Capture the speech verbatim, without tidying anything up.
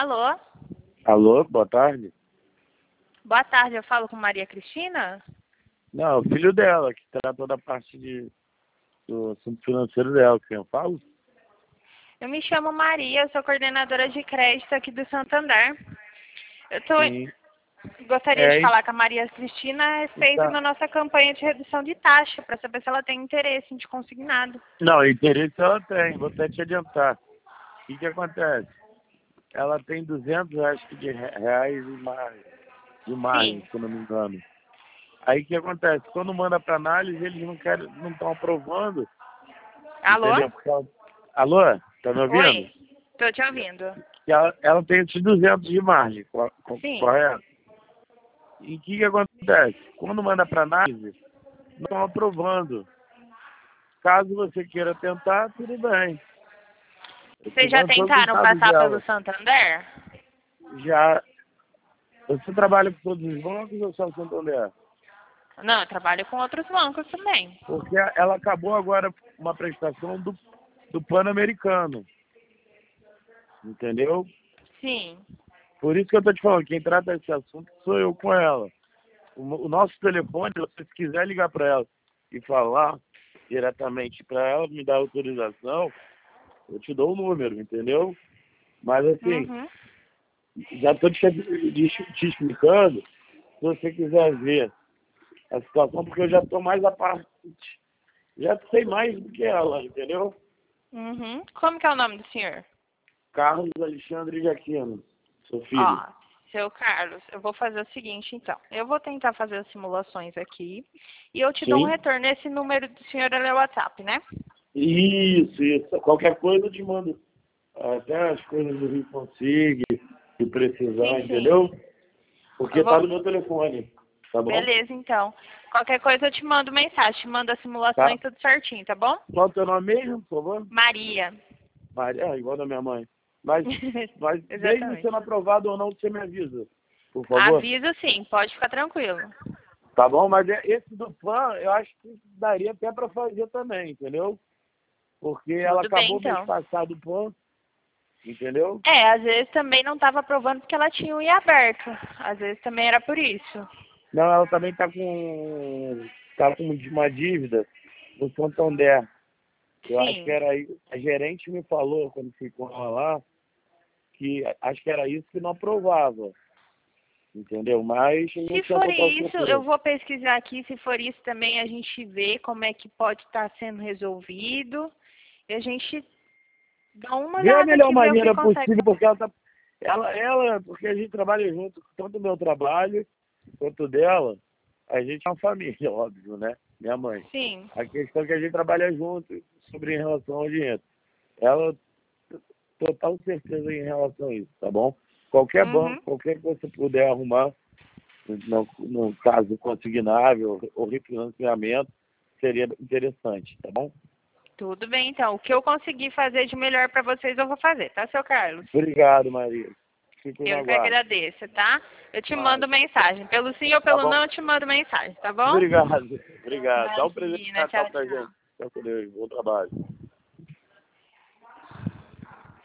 Alô? Alô, boa tarde. Boa tarde, eu falo com Maria Cristina? Não, o filho dela, que trata da parte de, do assunto financeiro dela, quem eu falo? Eu me chamo Maria, eu sou coordenadora de crédito aqui do Santander. Eu tô, Sim. gostaria de É, falar com a Maria Cristina a respeito tá. da nossa campanha de redução de taxa, para saber se ela tem interesse em te consignado. Não, interesse ela tem, vou até te adiantar. O que que acontece? Ela tem duzentos acho que, de re- reais de margem, de margem, Sim. se eu não me engano. Aí o que acontece? Quando manda para análise, eles não querem, não estão aprovando, Alô? entendeu? Porque ela... Alô, tá me ouvindo? Oi, tô te ouvindo. Que ela, ela tem esses duzentos de margem, co- co- Sim. correto? E o que que acontece? Quando manda para análise, não estão aprovando. Caso você queira tentar, tudo bem. Eu te Vocês já mando todos os tentaram dados passar pelo dela. Santander? Já. Você trabalha com todos os bancos ou só o Santander? Não, eu trabalho com outros bancos também. Porque ela acabou agora uma prestação do, do Pan-Americano. Entendeu? Sim. Por isso que eu tô te falando, quem trata esse assunto sou eu com ela. O, o nosso telefone, se você quiser ligar para ela e falar diretamente para ela, me dar autorização, eu te dou o número, entendeu? Mas assim, Uhum. já estou te, te, te explicando, se você quiser ver a situação, porque eu já estou mais a parte, já sei mais do que ela, entendeu? Uhum. Como que é o nome do senhor? Carlos Alexandre de Aquino, seu filho. Ó, seu Carlos, eu vou fazer o seguinte, então. Eu vou tentar fazer as simulações aqui e eu te dou um Sim? retorno nesse número do senhor ali no WhatsApp, né? Isso, isso. Qualquer coisa eu te mando até as coisas do Rio Consigo, se precisar, Sim, sim. entendeu? Eu Porque tá vou... no meu telefone, tá bom? Beleza, então. Qualquer coisa eu te mando mensagem, te mando as Tá? simulações tudo certinho, tá bom? Qual o teu nome mesmo, por favor? Maria. Maria, é, igual da minha mãe. Mas, mas mesmo Exatamente. sendo aprovado ou não, você me avisa, por favor. Aviso sim, pode ficar tranquilo. Tá bom? Mas é- esse do Pan, eu acho que daria até para fazer também, entendeu? Porque ela Tudo bem, acabou mês então. passado o Pan, entendeu? É, às vezes também não estava aprovando porque ela tinha o I aberto. Às vezes também era por isso. Não, ela também tá com, tá com uma dívida no Santander. Eu acho que Sim. era isso. A gerente me falou, quando ficou lá, que acho que era isso que não aprovava, entendeu? Mas não Se tinha for total isso, eu certeza. vou pesquisar aqui. Se for isso também, a gente vê como é que pode estar sendo resolvido. E a gente dá uma Vê a olhada melhor aqui, ver o que maneira consegue possível, fazer. porque ela tá. Ela, ela, porque a gente trabalha junto, tanto o meu trabalho quanto o dela, a gente é uma família, óbvio, né? Minha mãe. Sim. A questão é que a gente trabalha junto sobre em relação ao dinheiro. Ela total certeza em relação a isso, tá bom? Qualquer Uhum. banco, qualquer que você puder arrumar, no, no caso consignável ou refinanciamento, seria interessante, tá bom? Tudo bem, então. O que eu conseguir fazer de melhor para vocês, eu vou fazer, tá, seu Carlos? Obrigado, Maria. Fico no Eu que aguardo. agradeço, tá? Eu te Vai. mando mensagem. Pelo sim ou Tá pelo bom? não, eu te mando mensagem, tá bom? Obrigado. Obrigado. Dá um presente de Imagina, Natal tchau, pra tchau. gente. Tchau com Deus. Bom trabalho.